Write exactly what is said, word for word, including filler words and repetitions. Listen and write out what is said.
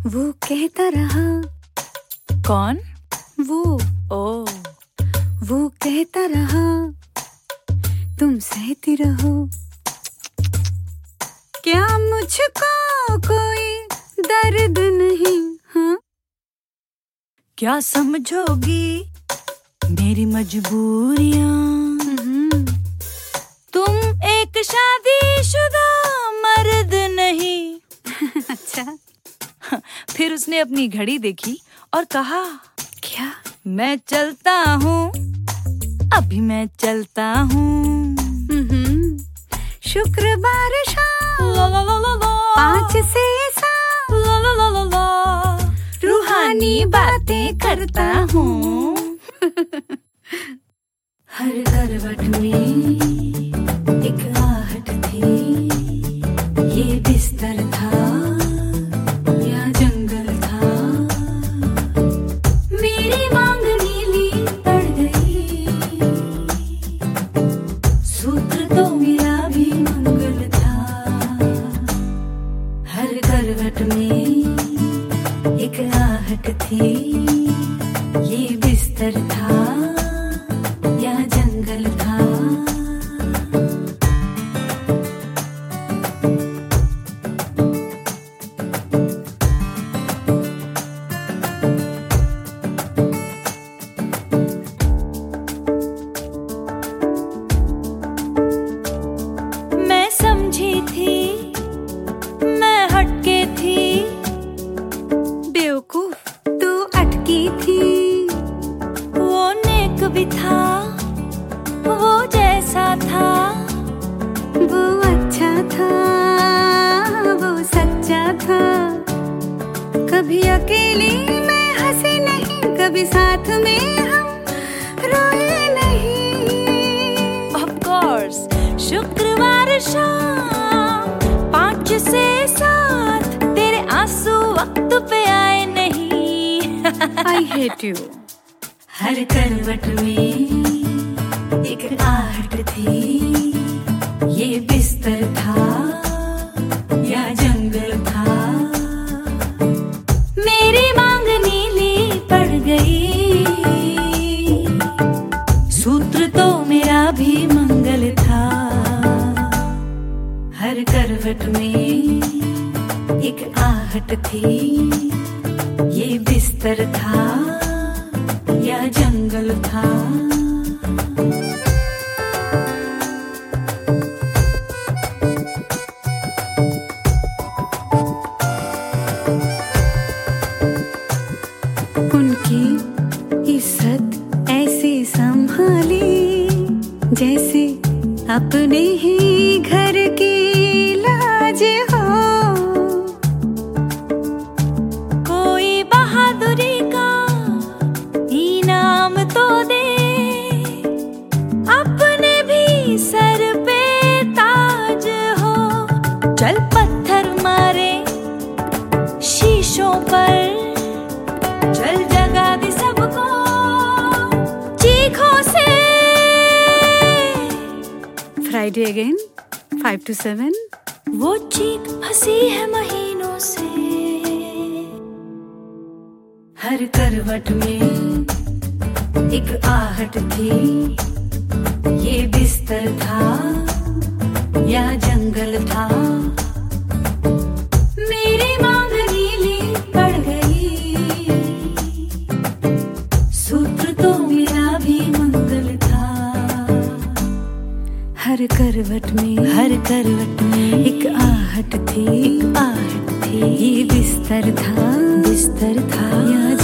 वो कहता रहा। कौन? वो ओ वो कहता रहा तुम सहती रहो। क्या मुझको कोई दर्द नहीं? हाँ, क्या समझोगी मेरी मजबूरियां? तुम एक शादीशुदा मर्द नहीं। अच्छा, फिर उसने अपनी घड़ी देखी और कहा, क्या? मैं चलता हूँ, अभी मैं चलता हूँ। शुक्रवार शाम ला ला ला ला ला, पाँच से सात ला ला ला ला ला, रूहानी बातें करता हूँ। हर करवट में एक आहट थी। ये बिस्तर था या जंगल था? मेरी मांग नीली पड़ गई। सूत्र तो मेरा भी मंगल था। हर करवट में एक आहट थी। ये बिस्तर था या जंगल था? मैं समझी थी, मैं हटके थी। बेवकूफ, तू अटकी थी। वो नेक भी था, वो जैसा था। वो अच्छा था, वो सच्चा था। कभी अकेली मैं हंसी नहीं, कभी साथ में हम रोए नहीं। Of course, शुक्रवार शाम पाँच से सात, तेरे आंसू वक्त पे आए नहीं। I hate you. हर करवट में एक आहट थी। ये बिस्तर था या जंगल था? मेरी मांग नीली पड़ गई। सूत्र तो मेरा भी मंगल था। हर करवट में एक आहट थी। ये बिस्तर था या जंगल था? उनकी इज्जत ऐसे संभाली जैसे अपने ही घर की लाज हो। कोई बहादुरी का इनाम तो दे, अपने भी सर पे ताज हो। चल पत्थर मारे शीशों पर, चल जगा दे सबको चीखों से। Friday again five two seven. वो चीख फंसी है महीनों से। हर करवट में एक आहट थी। ये बिस्तर था या जंगल था? मेरी मांग नीली पड़ गई। सूत्र तो मेरा भी मंगल था। हर करवट में हर करवट में एक आहट थी। एक आहट थी। ये बिस्तर था बिस्तर था या